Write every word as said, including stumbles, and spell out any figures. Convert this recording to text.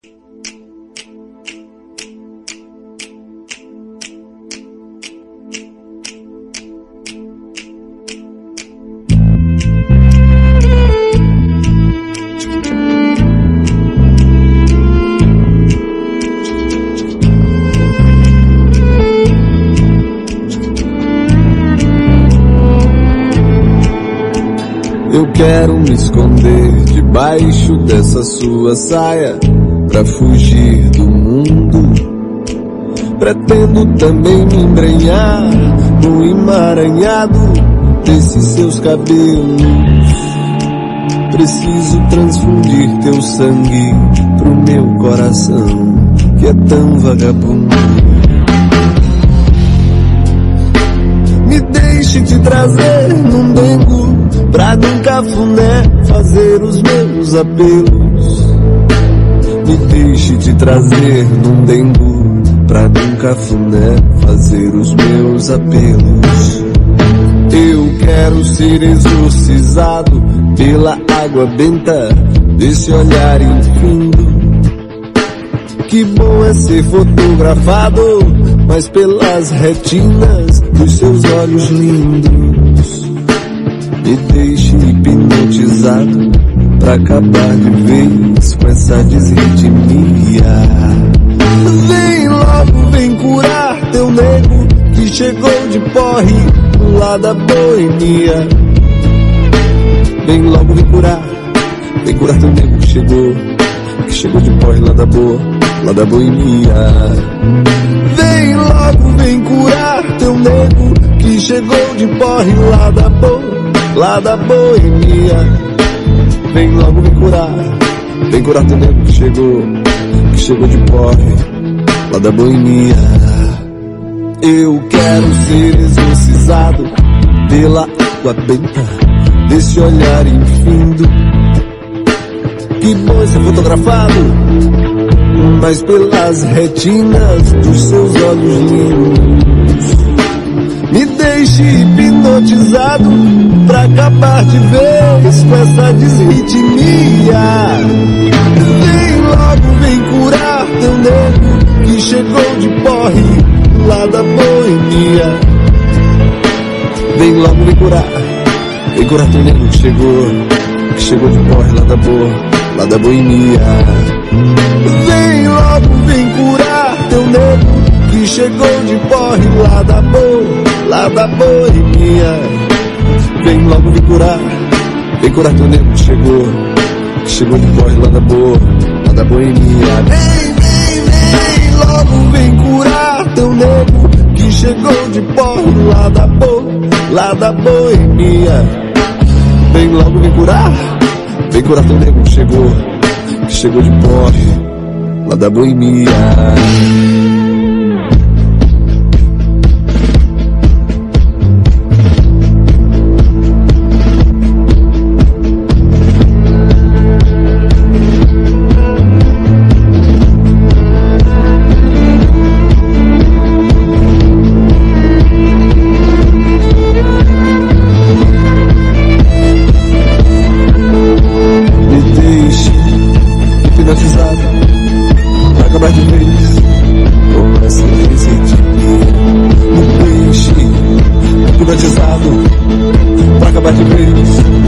Eu quero me esconder debaixo dessa sua saia pra fugir do mundo. Pretendo também me embrenhar no emaranhado desses seus cabelos. Preciso transfundir teu sangue pro meu coração, que é tão vagabundo. Me deixe te trazer num dengo, pra num cafuné fazer os meus apelos. Me deixe te trazer num dengo, pra num cafuné fazer os meus apelos. Eu quero ser exorcizado pela água benta desse olhar infindo. Que bom é ser fotografado, mas pelas retinas dos seus olhos lindos. Me deixe hipnotizado pra acabar de vez com essa desritmia. Vem logo, vem curar teu nego que chegou de porre lá da boemia. Vem logo, vem curar, vem curar teu nego que chegou, que chegou de porre lá da boa, lá da boemia. Vem logo, vem curar teu nego que chegou de porre lá da boa, lá da boemia. Vem logo me curar, vem curar teu nego que chegou, que chegou de porre, lá da boemia. Eu quero ser exorcizado pela água benta desse olhar infindo. Que bom ser fotografado, mas pelas retinas dos seus olhos lindos. Me deixe hipnotizado pra acabar de vez com essa desritmia. Vem logo, vem curar teu nego que chegou de porre lá da boemia. Vem logo, vem curar, vem curar teu nego que chegou, que chegou de porre lá da boa, lá da boemia. Vem logo, vem curar teu nego que chegou de porre lá da boa, lá da boemia. Vem logo me curar, vem curar teu nego que chegou, que chegou de porre lá da boa, lá da boemia. Vem, vem, vem logo, vem curar teu nego que chegou de porre lá da boa, lá da boemia. Vem logo me curar, vem curar teu nego que chegou, que chegou de porre lá da boemia. Pra acabar de vez com essa desritmia. Me deixe hipnotizado pra acabar de vez